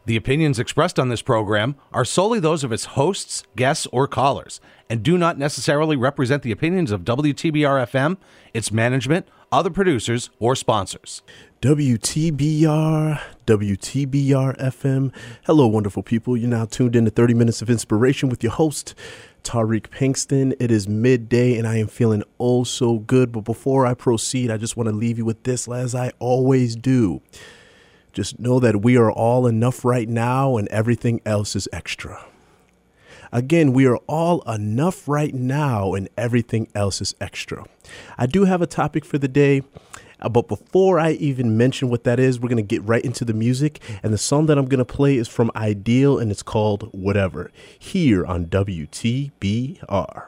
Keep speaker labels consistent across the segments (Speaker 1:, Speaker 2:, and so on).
Speaker 1: The opinions expressed on this program are solely those of its hosts, guests, or callers, and do not necessarily represent the opinions of WTBR-FM, its management, other producers, or sponsors.
Speaker 2: WTBR-FM. Hello, wonderful people. You're now tuned in to 30 Minutes of Inspiration with your host, Tariq Pinkston. It is midday, and I am feeling oh so good. But before I proceed, I just want to leave you with this, as I always do. Just know that we are all enough right now and everything else is extra. Again, we are all enough right now and everything else is extra. I do have a topic for the day, but before I even mention what that is, we're going to get right into the music. And the song that I'm going to play is from Ideal and it's called Whatever, here on WTBR.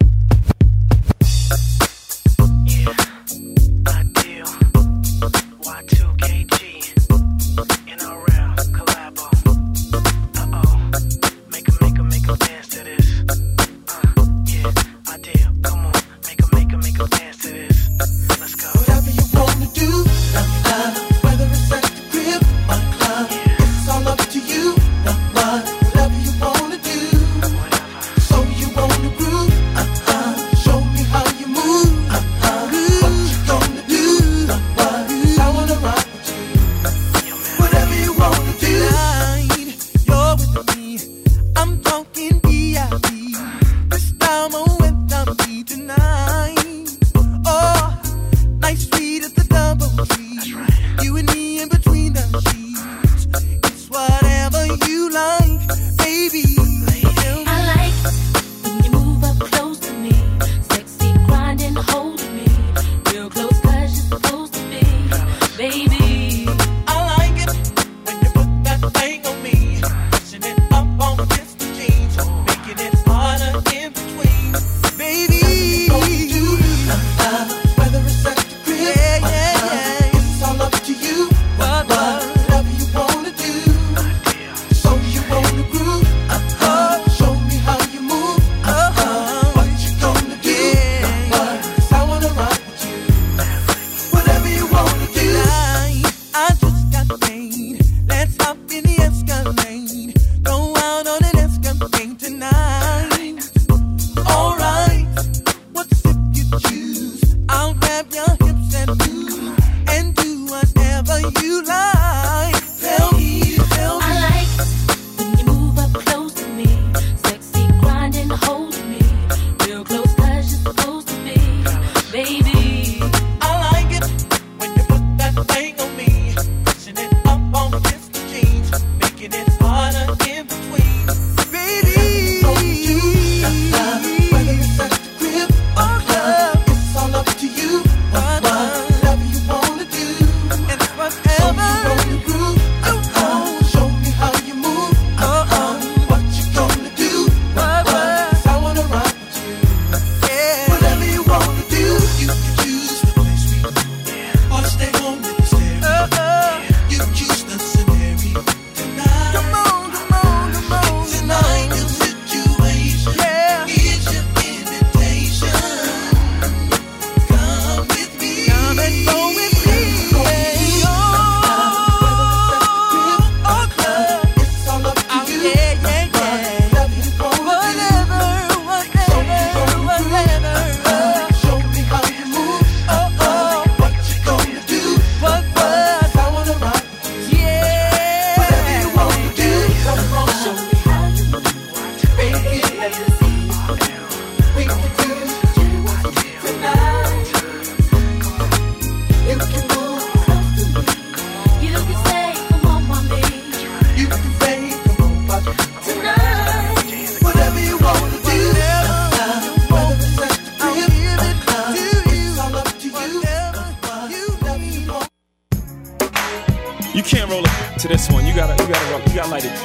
Speaker 3: You can't roll it to this one. You gotta light it.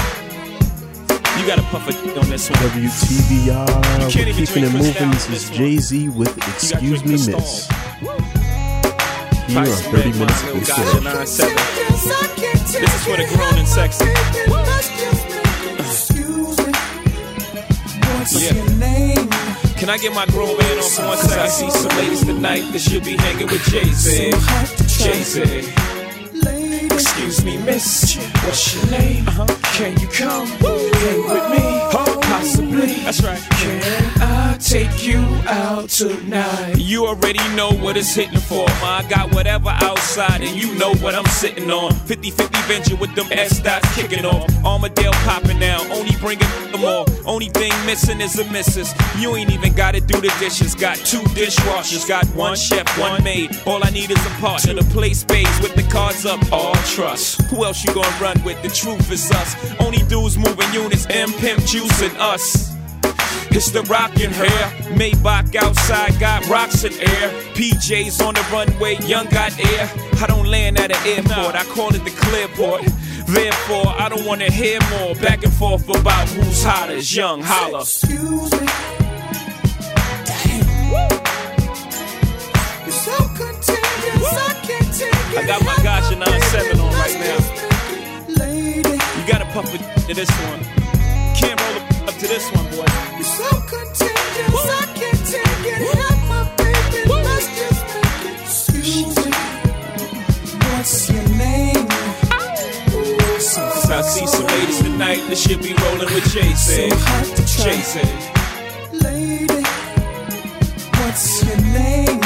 Speaker 3: You gotta puff it on this one.
Speaker 2: WTBR, we're keeping it moving. This is Jay-Z with Excuse Me Miss. Here on 30 Minutes of Inspiration.
Speaker 3: This is for the grown and sexy. Yeah. Can I get my grown man on for one second? I see some ladies tonight that should be hanging with Jay-Z. Jay-Z. Excuse me, miss, what's your name? Can you come hang with me? Possibly. That's right. Can I take you out tonight? You already know what it's hitting for. I got whatever outside, and you know what I'm sitting on. 50-50 venture with them S-dots kicking off. Armadale popping now, only bringing them all. Only thing missing is a missus. You ain't even gotta do the dishes. Got 2 dishwashers, got 1 chef, 1 maid. All I need is a partner to play spades with the cards up. All trust. Who else you gonna run with? The truth is us. Only dudes moving units, M-Pimp Juice and us. It's the rockin' hair. Maybach outside got rocks in air. PJs on the runway, young got air. I don't land at an airport, I call it the clearport. Therefore, I don't wanna hear more back and forth about who's hotter. Young holla.
Speaker 4: Excuse me. Damn. You're so contagious, I can't take it.
Speaker 3: I got my Gotcha 9-7 on right now.
Speaker 4: Lady.
Speaker 3: You gotta puff it to this one. Can't roll up to this one, boy.
Speaker 4: You're so contagious, I can't take it. Have my baby, let's just make it. Excuse me, what's your name?
Speaker 3: I see some ladies tonight that should be rolling with Jason.
Speaker 4: So hard to try.
Speaker 3: Jason.
Speaker 4: Lady, what's your name?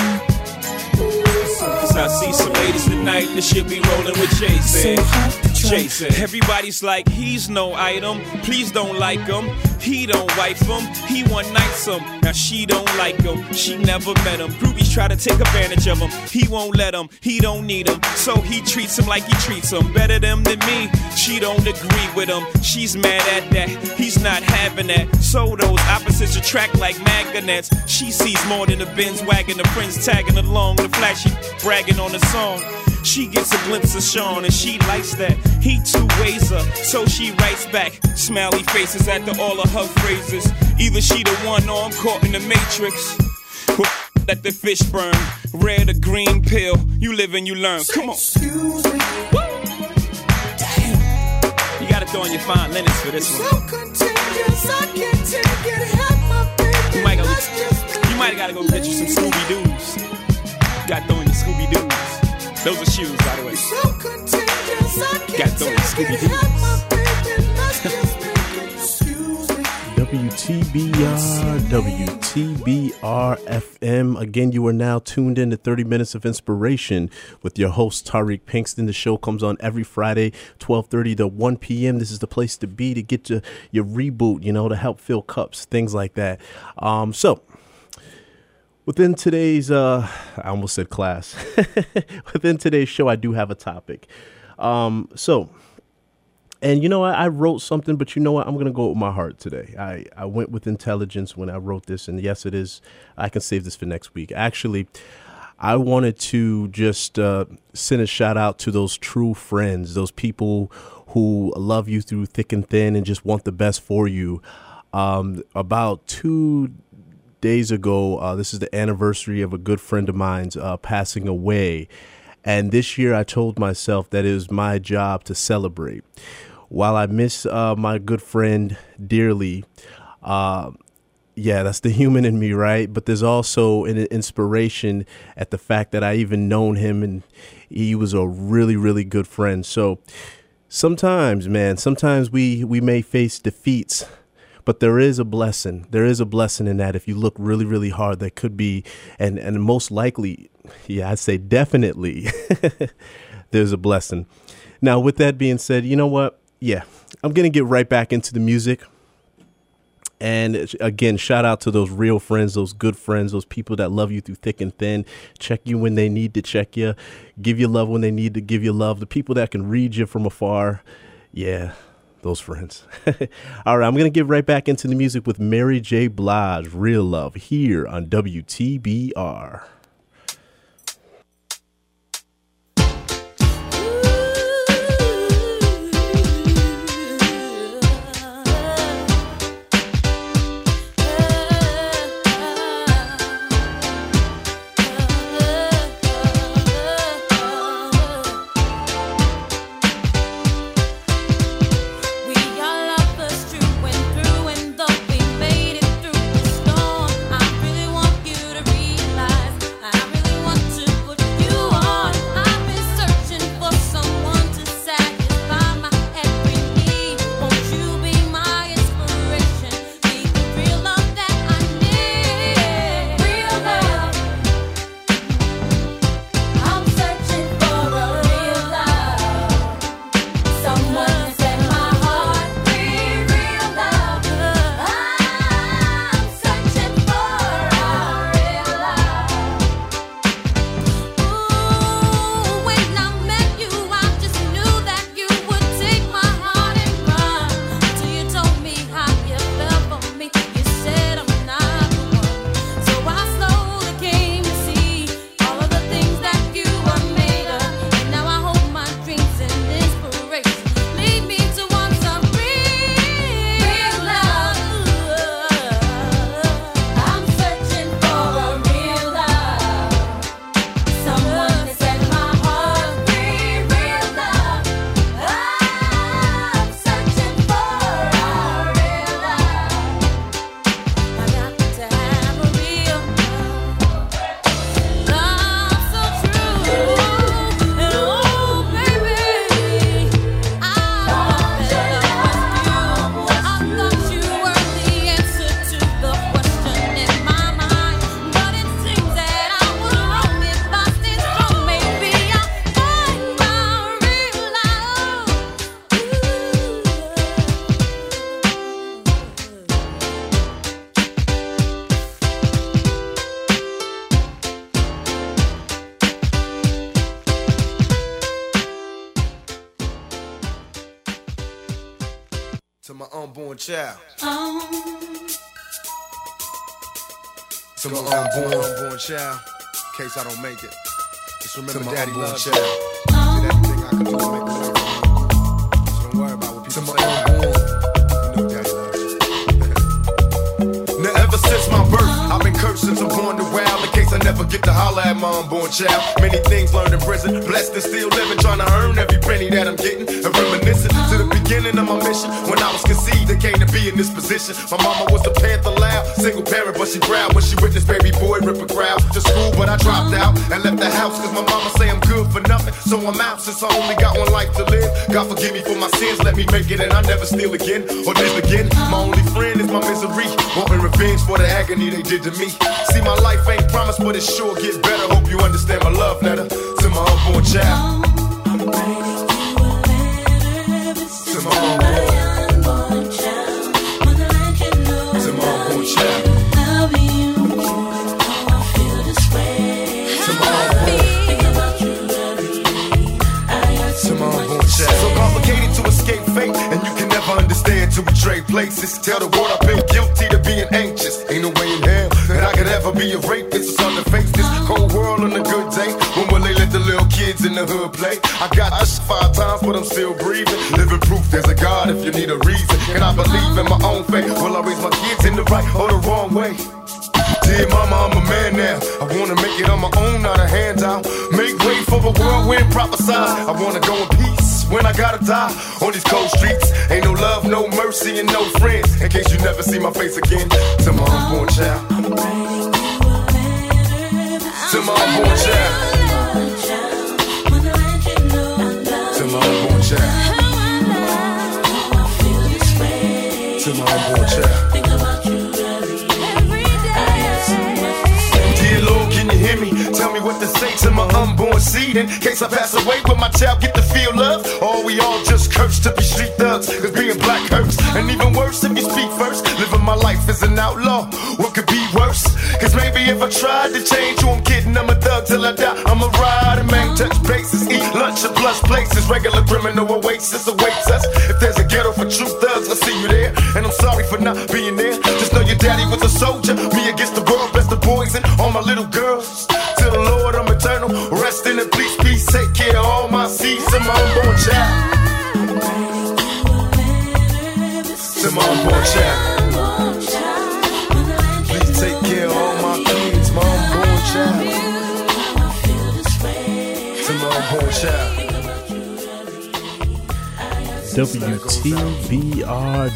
Speaker 3: I see some ladies tonight that should be rolling with Jason.
Speaker 4: So hard to try.
Speaker 3: Jason. Everybody's like, he's no item. Please don't like him. He don't wife him. He one nights him. Now she don't like him. She never met him. Groupies try to take advantage of him. He won't let him. He don't need him. So he treats him like he treats him. Better them than me. She don't agree with him. She's mad at that. He's not having that. So those opposites attract like magnets. She sees more than a Benz wagon. The friends tagging along. The flashy bragging on the song. She gets a glimpse of Sean and she likes that. He 2 ways her, so she writes back. Smiley faces after all of her phrases. Either she the one or I'm caught in the matrix. Let the fish burn, red or green pill. You live and you learn. Come on.
Speaker 4: Excuse me. Damn.
Speaker 3: You gotta throw in your fine linens for this
Speaker 4: So
Speaker 3: one.
Speaker 4: contagious, I can't take it. Have my baby,
Speaker 3: You might
Speaker 4: let's
Speaker 3: gotta go get you some Scooby Doos. You gotta throw in your Scooby Doos. Those are shoes, by the way.
Speaker 4: So contagious, I
Speaker 3: Got
Speaker 4: can't
Speaker 3: those
Speaker 4: take
Speaker 3: Scooby
Speaker 4: it.
Speaker 3: Doos.
Speaker 4: Have my baby, let's just make it. Excuse me.
Speaker 2: WTBR FM. Again, you are now tuned in to 30 Minutes of Inspiration with your host, Tariq Pinkston. The show comes on every Friday, 12:30 to 1 p.m. This is the place to be to get your reboot, to help fill cups, things like that. So within today's, I almost said class. Within today's show, I do have a topic. And I wrote something, but you know what? I'm going to go with my heart today. I went with intelligence when I wrote this. And yes, it is. I can save this for next week. Actually, I wanted to just send a shout out to those true friends, those people who love you through thick and thin and just want the best for you. About 2 days ago, this is the anniversary of a good friend of mine's passing away. And this year I told myself that it was my job to celebrate. While I miss my good friend dearly, that's the human in me, right? But there's also an inspiration at the fact that I even known him and he was a really, really good friend. So sometimes we may face defeats, but there is a blessing. There is a blessing in that. If you look really, really hard, that could be, and most likely, I'd say definitely, there's a blessing. Now, with that being said, you know what? Yeah, I'm going to get right back into the music. And again, shout out to those real friends, those good friends, those people that love you through thick and thin, check you when they need to check you, give you love when they need to give you love, the people that can read you from afar. Yeah, those friends. All right, I'm going to get right back into the music with Mary J. Blige, Real Love, here on WTBR.
Speaker 5: Through and though we made it through the storm, I really want you to realize To my unborn child. To my unborn child. In case I don't make it. Just remember daddy loves you. Did everything I could do to make a way for you. So don't worry about what people say. You know daddy loves you. Now ever since my birth, I've been cursed since I'm born to wild. In case I never get to holler at my unborn child. Many things learned in prison. Blessed and still living, trying to earn every penny that I'm getting. And reminiscing to the beginning of my mission. When I was conceived, I came to be in this position. My mama was the Panther loud, single parent, but she proud when she witnessed baby boy rip a crowd. To school, but I dropped out and left the house. Cause my mama say I'm good for nothing. So I'm out since I only got one life to live. God forgive me for my sins, let me make it and I never steal again or live again. My only friend is my misery, wanting revenge for the agony they did to me. See, my life ain't promised, but it sure gets better. Hope you understand my love letter to my unborn child. I'm writing you a letter to my unborn child. Wanna let you know to my unborn child. Love you, I feel this way. To my unborn, think about you every day. To my unborn child. So complicated to escape fate, and you can never understand to betray places. Tell the world I've been guilty to being anxious. Ain't no way in hell that I could ever be a rapist. It's on the face this cold world on a good day. When will they let the little kids in the hood play? I got this 5 times, but I'm still breathing. Living proof there's a God if you need a reason. And I believe in my own faith. Will I raise my kids in the right or the wrong way? Dear mama, I'm a man now. I wanna make it on my own, not a handout. Make way for the whirlwind, prophesize. I wanna go in peace when I gotta die on these cold streets. Ain't no love, no mercy, and no friends. In case you never see my face again. To my unborn child. I'm writing you a letter to my unborn child. To my unborn child. To my unborn child. Think about you every day. Dear Lord, can you hear me? Tell me what to say to my unborn seed. In case I pass away, will my child get to feel love? Or we all just cursed to be street thugs? Cause being black hurts. And even worse if you speak first. Living my life as an outlaw. What could be worse? Cause maybe if I tried to change who I'm kidding, I'm a thug till I die. I'm a rider, man, touch bases, eat lunch at plus places. Regular criminal oasis awaits us. If there's a ghetto for true thugs, I'll see you there. And I'm sorry for not being there. Just know your daddy was a soldier. Me against the world, bless the boys and all my little girls. To the Lord, I'm eternal. Rest in the peace, peace. Take care of all my seeds to my unborn child. To my unborn child. Please take care of all my kids, my unborn child. To my unborn child.
Speaker 2: WTBR,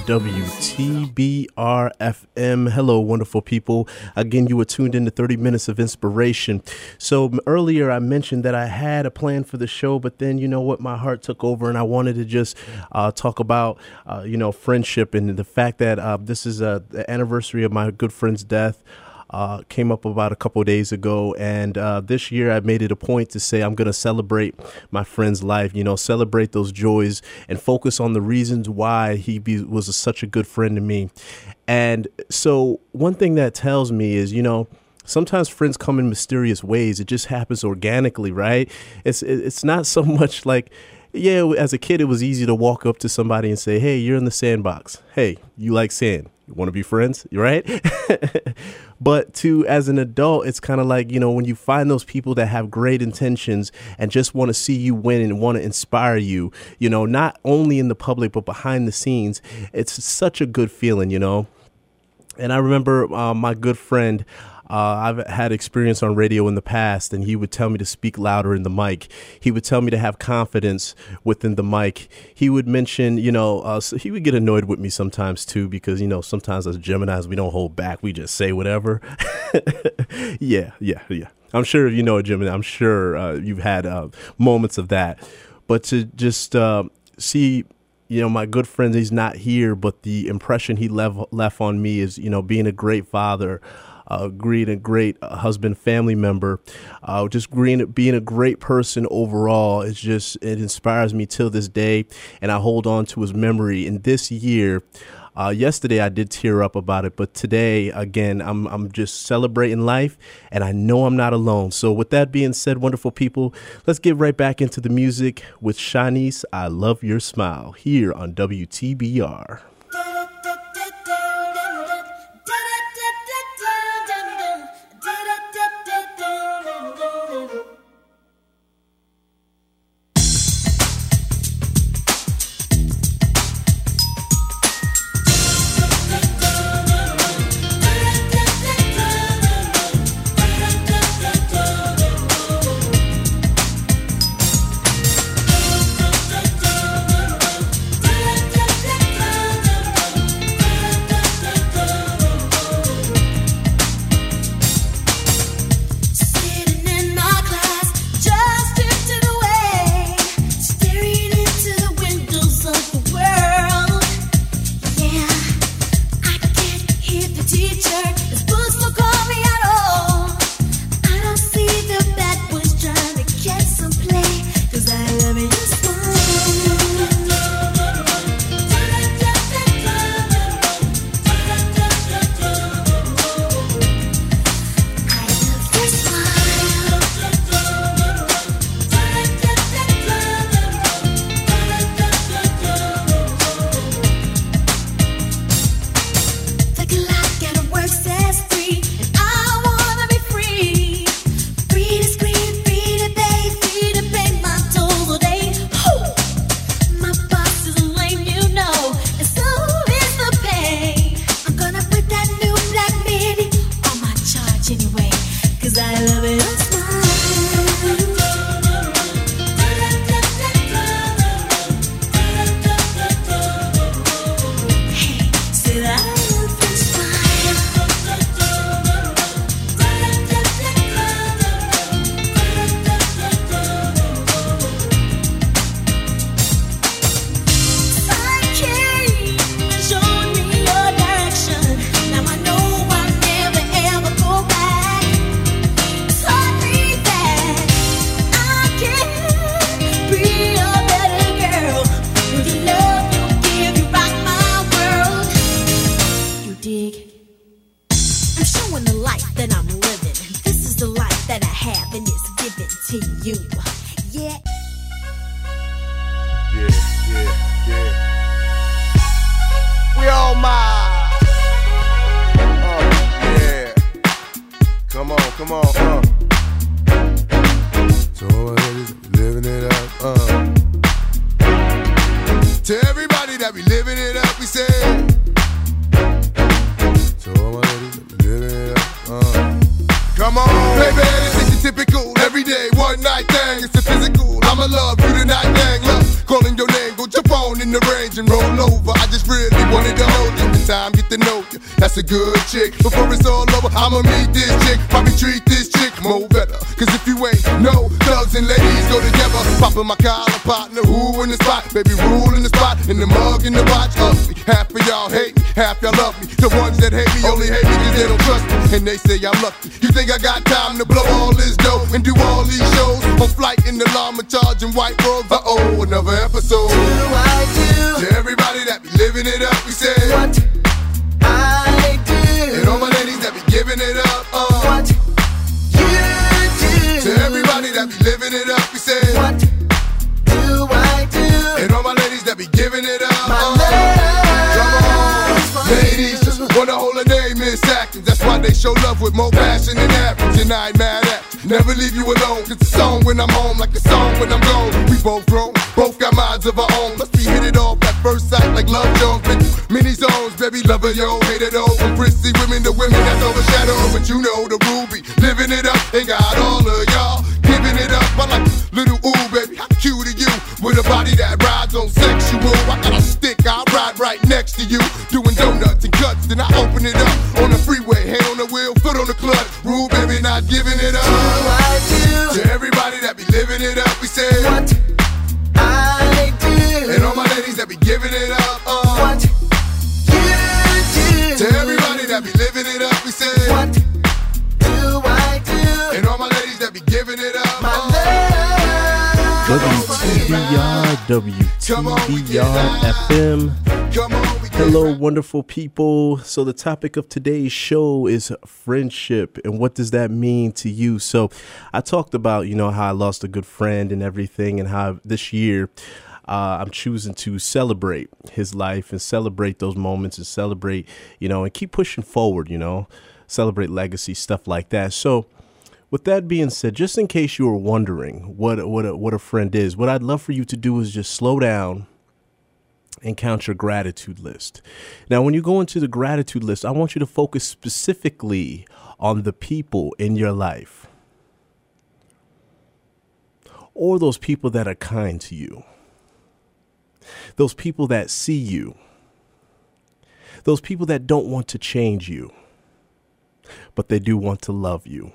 Speaker 2: WTBR FM. Hello, wonderful people. Again, you were tuned in to 30 Minutes of Inspiration. So earlier I mentioned that I had a plan for the show, but then, you know what, my heart took over and I wanted to just talk about, friendship and the fact that this is the anniversary of my good friend's death. Came up about a couple of days ago, and this year I made it a point to say I'm going to celebrate my friend's life, celebrate those joys and focus on the reasons why he was such a good friend to me. And so one thing that tells me is, sometimes friends come in mysterious ways. It just happens organically, right? It's not so much like, yeah, as a kid, it was easy to walk up to somebody and say, hey, you're in the sandbox. Hey, you like sand. You want to be friends, right? But as an adult, it's kind of like, when you find those people that have great intentions and just want to see you win and want to inspire you, not only in the public, but behind the scenes, it's such a good feeling, And I remember my good friend, I've had experience on radio in the past, and he would tell me to speak louder in the mic. He would tell me to have confidence within the mic. He would mention, so he would get annoyed with me sometimes too, because, sometimes as Geminis, we don't hold back. We just say whatever. Yeah. I'm sure if you know a Gemini, I'm sure you've had moments of that. But to just see, my good friend, he's not here, but the impression he left on me is, being a great father, being a great husband, family member, being a great person overall. It inspires me till this day, and I hold on to his memory. And this year, yesterday I did tear up about it, but today, again, I'm just celebrating life, and I know I'm not alone. So with that being said, wonderful people, let's get right back into the music with Shanice, I Love Your Smile, here on WTBR.
Speaker 5: Come on, So all my ladies living it up, To everybody that be living it up, we say. So all my ladies that be living it up, Come on, baby, this is your typical everyday one night thing. It's a physical. I'ma love you tonight, dang. Love calling your name, go jump on in the range and roll over. I just really wanted to hold you. The time get to know you. That's a good chick. Before it's all over, I'ma meet this chick. Probably treat this chick more better. Cause if you ain't no thugs and ladies go together. Popping my collar partner, who in the spot? Baby, rule in the spot, in the mug, in the watch. Ugly. Half of y'all hate me, half y'all love me. The ones that hate me only hate me cause they don't trust me. And they say I'm lucky. You think I got time to blow all this dough and do all these shows? On flight in the llama charging white robes. Uh-oh, another episode.
Speaker 4: Do I do?
Speaker 5: To everybody that be living it up, we say
Speaker 4: What I do?
Speaker 5: And all my ladies that be giving it up,
Speaker 4: What you do?
Speaker 5: To everybody that be living it up, we say
Speaker 4: What do I do?
Speaker 5: And all my ladies that be giving it up,
Speaker 4: My love.
Speaker 5: Come on, ladies, just wanna hold her name, Miss Atkins. That's why they show love with more passion than average. And I ain't mad at you. Never leave you alone. Cause the song when I'm home, like the song when I'm gone. We both grown, both got minds of our own. Must be hit it off at first sight like Love Jones. Been through many zones, baby, lover, yo, hate it all. From prissy women to women that's overshadowed. But you know the ruby, living it up, ain't got all of y'all giving it up. I like little ooh, baby, how cute are you? With a body that rides on sexual. I got a stick, I'll ride right next to you. Doing donuts and cuts, then I open it up on the freeway, hand on the wheel, foot on the clutch. Rule, baby, not giving it up.
Speaker 4: Do I do?
Speaker 5: To everybody that be living it up, we say
Speaker 4: What I do?
Speaker 5: And all my ladies that be giving it up,
Speaker 4: What you do?
Speaker 5: To everybody that be living it up, we say
Speaker 4: What do I do?
Speaker 5: And all my ladies that be giving it up,
Speaker 4: My love.
Speaker 2: WTBR FM.
Speaker 5: Come on, we get
Speaker 2: Hello, wonderful people. So the topic of today's show is friendship, and what does that mean to you? So I talked about, how I lost a good friend and everything, and how this year I'm choosing to celebrate his life and celebrate those moments and celebrate, and keep pushing forward, celebrate legacy, stuff like that. So with that being said, just in case you were wondering what a friend is, what I'd love for you to do is just slow down and count your gratitude list. Now, when you go into the gratitude list, I want you to focus specifically on the people in your life or those people that are kind to you, those people that see you, those people that don't want to change you, but they do want to love you.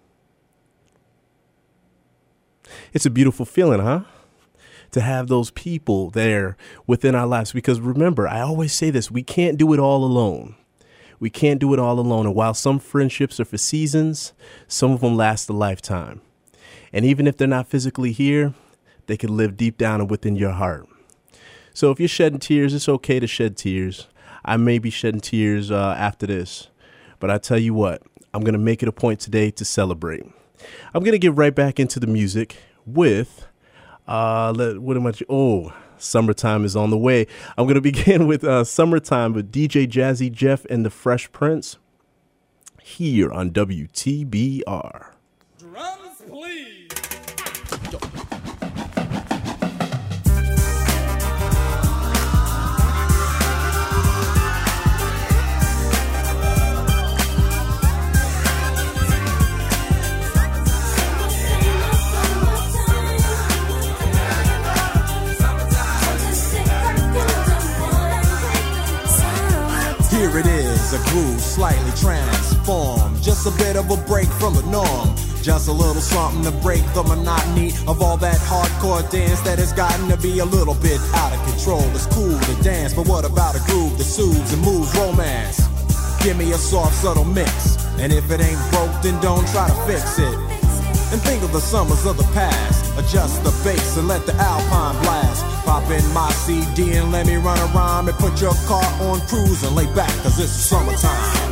Speaker 2: It's a beautiful feeling, huh? To have those people there within our lives. Because remember, I always say this, we can't do it all alone. We can't do it all alone. And while some friendships are for seasons, some of them last a lifetime. And even if they're not physically here, they can live deep down and within your heart. So if you're shedding tears, it's okay to shed tears. I may be shedding tears after this. But I tell you what, I'm going to make it a point today to celebrate. I'm going to get right back into the music with, Summertime is on the way. I'm going to begin with Summertime with DJ Jazzy Jeff and the Fresh Prince here on WTBR.
Speaker 3: Drums, please.
Speaker 6: Here it is, a groove slightly transformed. Just a bit of a break from the norm. Just a little something to break the monotony of all that hardcore dance that has gotten to be a little bit out of control. It's cool to dance, but what about a groove that soothes and moves romance? Give me a soft, subtle mix. And if it ain't broke, then don't try to fix it. And think of the summers of the past. Adjust the bass and let the Alpine blast. Pop in my CD and let me run a rhyme and put your car on cruise and lay back, cause it's summertime.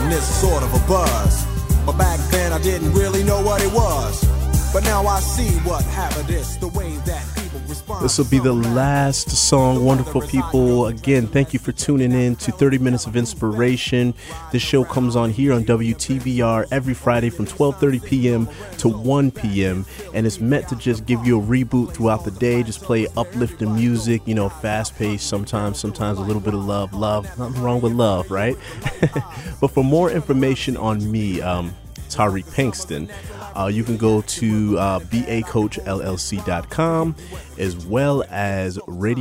Speaker 6: and it's sort of a buzz. But back then I didn't really know what it was. But now I see what happened is the way that people respond.
Speaker 2: This will be the last song, wonderful people. Again, thank you for tuning in to 30 Minutes of Inspiration. This show comes on here on WTBR every Friday from 12:30 p.m. to 1 p.m. And it's meant to just give you a reboot throughout the day. Just play uplifting music, you know, fast-paced, sometimes a little bit of love. Nothing wrong with love, right? But for more information on me, Tariq Pinkston, you can go to bacoachllc.com as well as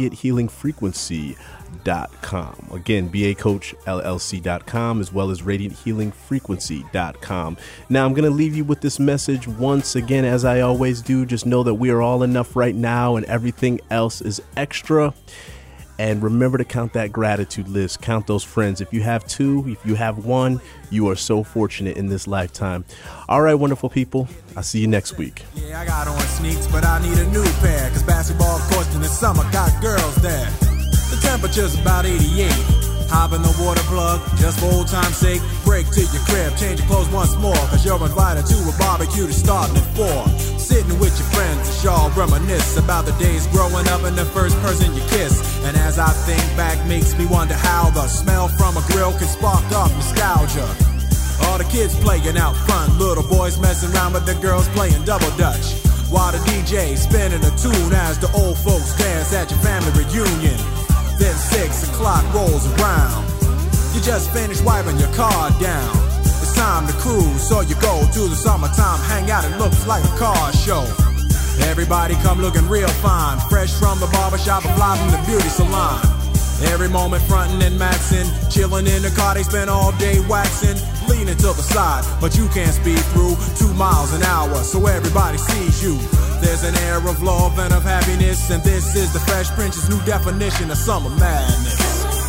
Speaker 2: radianthealingfrequency.com. Again, bacoachllc.com as well as radianthealingfrequency.com. Now, I'm going to leave you with this message once again, as I always do. Just know that we are all enough right now and everything else is extra. And remember to count that gratitude list. Count those friends. If you have two, if you have one, you are so fortunate in this lifetime. All right, wonderful people. I'll see you next week.
Speaker 6: Yeah, I got on sneaks, but I need a new pair. Cause basketball courts in the summer got girls there. The temperature's about 88. Hop in the water plug, just for old time's sake. Break to your crib, change your clothes once more. Cause you're invited to a barbecue to start at 4. Sitting with your friends as y'all reminisce about the days growing up and the first person you kiss. And as I think back, makes me wonder how the smell from a grill can spark up nostalgia. All the kids playing out front, little boys messing around with the girls playing double dutch. While the DJ spinning a tune as the old folks dance at your family reunion. Then 6 o'clock rolls around. You just finished wiping your car down. It's time to cruise, so you go to the summertime hangout. It looks like a car show. Everybody come looking real fine, fresh from the barbershop or fly from the beauty salon. Every moment frontin' and maxin', chillin' in the car, they spend all day waxin', leaning to the side, but you can't speed through 2 miles an hour, so everybody sees you. There's an air of love and of happiness, and this is the Fresh Prince's new definition of summer madness.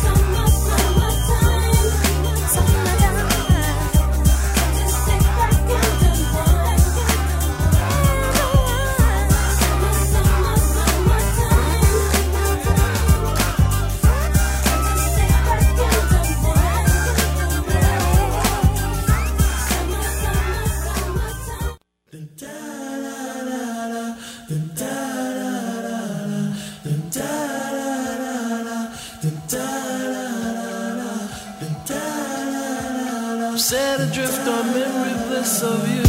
Speaker 7: Set adrift on memory bliss of you.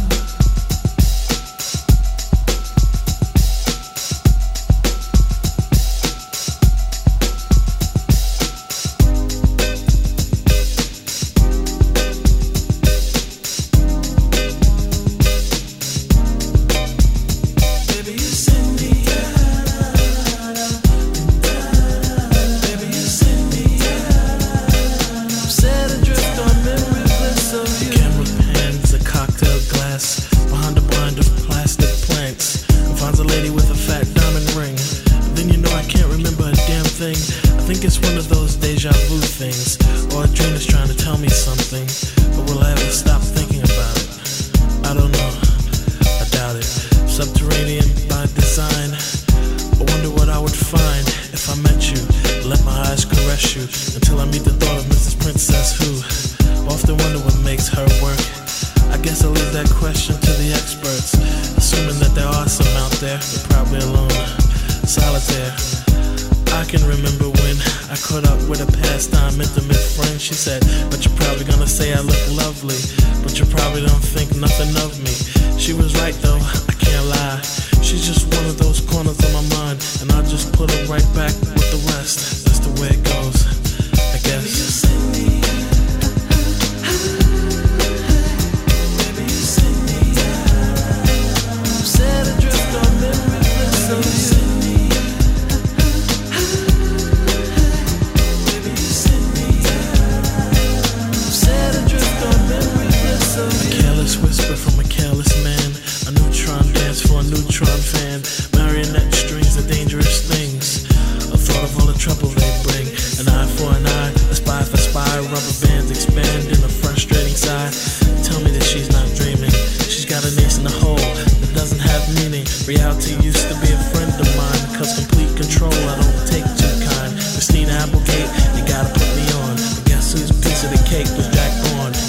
Speaker 7: Reality used to be a friend of mine, cause complete control I don't take too kind. Christina Applegate, you gotta put me on. But guess whose piece of the cake was Jack Bourne?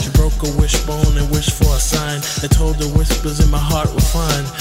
Speaker 7: that told the whispers in my heart were fine.